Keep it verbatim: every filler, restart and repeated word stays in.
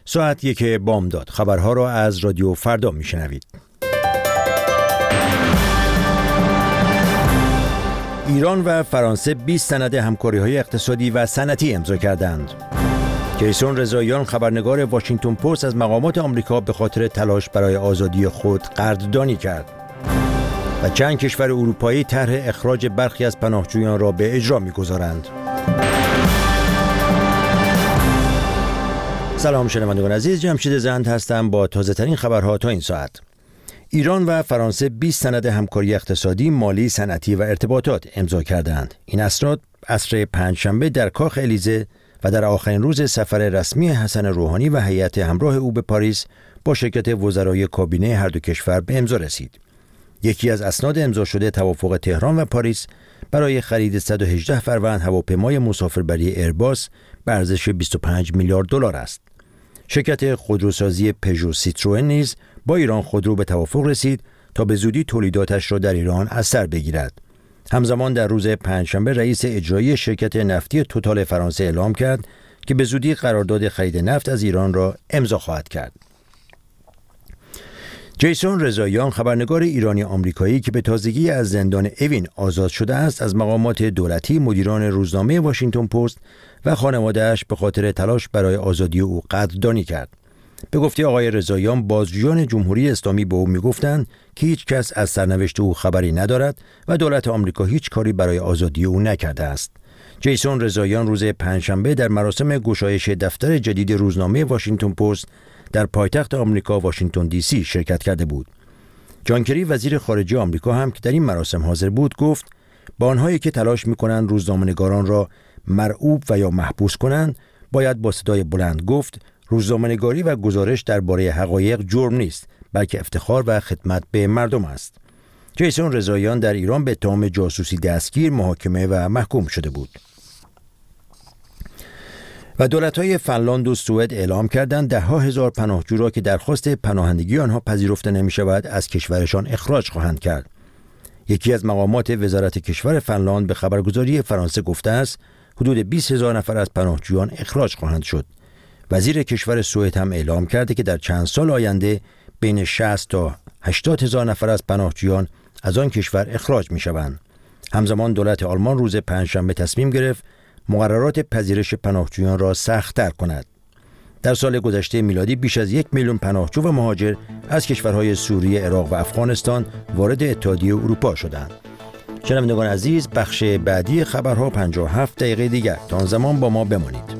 ساعت یک بامداد. خبرها را از رادیو فردا میشنوید. ایران و فرانسه بیست سند همکاری‌های اقتصادی و صنعتی امضا کردند. جیسون رضاییان خبرنگار واشنگتن پست از مقامات آمریکا به خاطر تلاش برای آزادی خود قدردانی کرد. و چند کشور اروپایی طرح اخراج برخی از پناهجویان را به اجرا می‌گذارند. سلام شنوندگان عزیز، جمشید زند هستم با تازه‌ترین خبرها تا این ساعت. ایران و فرانسه بیست سند همکاری اقتصادی، مالی، صنعتی و ارتباطات امضا کردند. این اسناد عصر پنجشنبه در کاخ الیزه و در آخرین روز سفر رسمی حسن روحانی و هیئت همراه او به پاریس با شرکت وزرای کابینه هر دو کشور به امضا رسید. یکی از اسناد امضا شده توافق تهران و پاریس برای خرید صد و هجده فروند هواپیمای مسافربری ایرباس به ارزش بیست و پنج میلیارد دلار است. شرکت خودروسازی پژو سیتروئن نیز با ایران خودرو به توافق رسید تا به زودی تولیداتش را در ایران از سر بگیرد. همزمان در روز پنجشنبه رئیس اجرایی شرکت نفتی توتال فرانسه اعلام کرد که به زودی قرارداد خرید نفت از ایران را امضا خواهد کرد. جیسون رضاییان خبرنگار ایرانی آمریکایی که به تازگی از زندان اوین آزاد شده است، از مقامات دولتی، مدیران روزنامه واشنگتن پست و خانواده‌اش به خاطر تلاش برای آزادی او قدردانی کرد. به گفته آقای رضاییان، بازجویان جمهوری اسلامی به او میگفتند که هیچ کس از سرنوشت او خبری ندارد و دولت آمریکا هیچ کاری برای آزادی او نکرده است. جیسون رضاییان روز پنجشنبه در مراسم گشایش دفتر جدید روزنامه واشنگتن پست در پایتخت آمریکا واشنگتن دی سی شرکت کرده بود. جان کری وزیر خارجه آمریکا هم که در این مراسم حاضر بود گفت با آنهایی که تلاش می‌کنند روزنامه‌نگاران را مرعوب و یا محبوس کنند باید با صدای بلند گفت روزنامه‌نگاری و گزارش درباره حقایق جرم نیست، بلکه افتخار و خدمت به مردم است. جیسون رضاییان در ایران به اتهام جاسوسی دستگیر، محاکمه و محکوم شده بود. و دولت‌های فنلاند و سوئد اعلام کردند ده‌ها هزار پناهجو را که درخواست پناهندگی آنها پذیرفته نمی‌شود از کشورشان اخراج خواهند کرد. یکی از مقامات وزارت کشور فنلاند به خبرگزاری فرانسه گفته است حدود بیست هزار نفر از پناهجویان اخراج خواهند شد. وزیر کشور سوئد هم اعلام کرده که در چند سال آینده بین شصت تا هشتاد هزار نفر از پناهجویان از آن کشور اخراج می‌شوند. همزمان دولت آلمان روز پنجشنبه تصمیم گرفت مقررات پذیرش پناهجویان را سخت‌تر کند. در سال گذشته میلادی بیش از یک میلیون پناهجو و مهاجر از کشورهای سوریه، عراق و افغانستان وارد اتحادیه اروپا شدند. شنوندگان عزیز، بخش بعدی خبرها پنجاه و هفت دقیقه دیگر. تا آن زمان با ما بمانید.